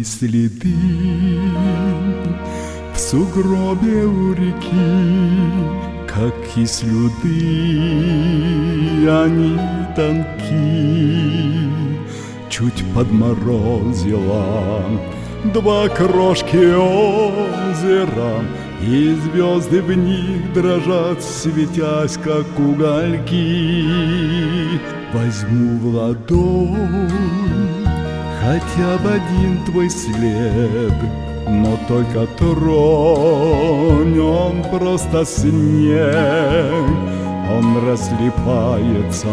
Твои следы в сугробе у реки, как кислюды, они тонки. Чуть подморозило два крошки озера, и звезды в них дрожат, светясь, как угольки. Возьму в ладонь хотя бы один твой след, но только тронь, он просто снег. Он рассыпается,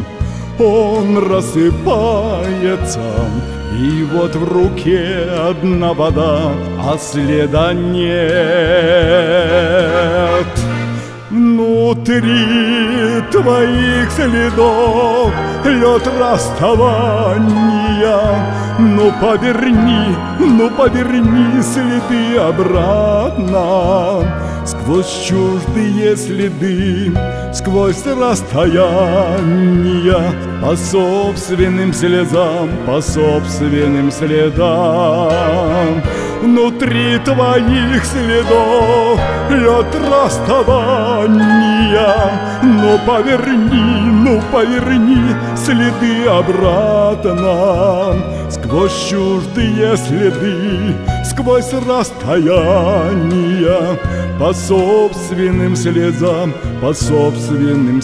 и вот в руке одна вода, а следа нет. Внутри твоих следов лед расставания. Ну поверни следы обратно. Сквозь чуждые следы, сквозь расстояния, по собственным следам, по собственным следам. Внутри твоих следов лед расставания. Ну поверни следы обратно. Сквозь чуждые следы, сквозь расстояния, по собственным следам, по собственным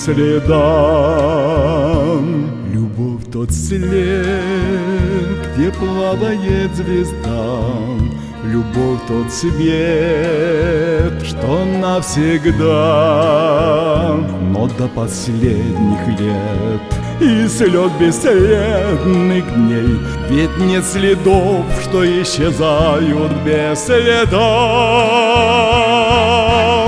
следам. Любовь тот след, где плавает звезда. Любовь тот свет, что навсегда. Но до последних лет и слез бесследных дней, ведь нет следов, что исчезают без следа.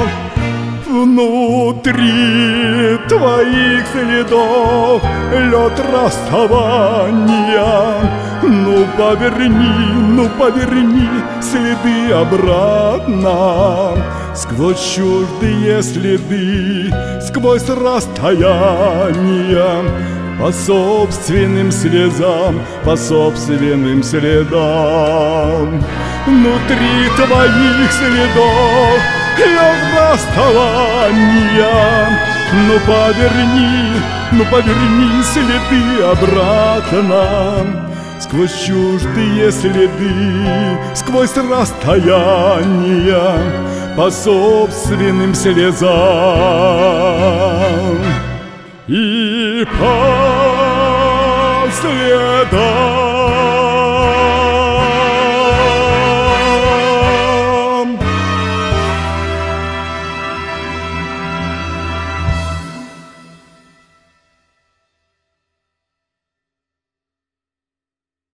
Внутри твоих следов лед расставания. Ну поверни следы обратно. Сквозь чуждые следы, сквозь расстояния, по собственным следам, по собственным следам. Внутри твоих следов лед расставания. Ну поверни следы обратно. Сквозь чуждые следы, сквозь расстояния, по собственным следам и по следам.